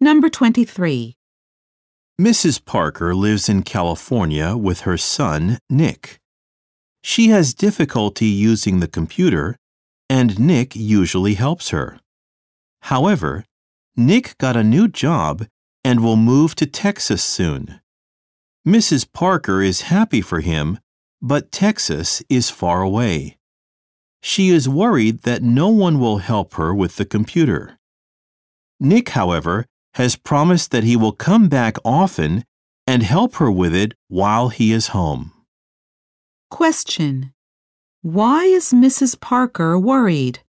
Number 23. Mrs. Parker lives in California with her son, Nick. She has difficulty using the computer, and Nick usually helps her. However, Nick got a new job and will move to Texas soon. Mrs. Parker is happy for him, but Texas is far away. She is worried that no one will help her with the computer. Nick, however, has promised that he will come back often and help her with it while he is home. Question. Why is Mrs. Parker worried?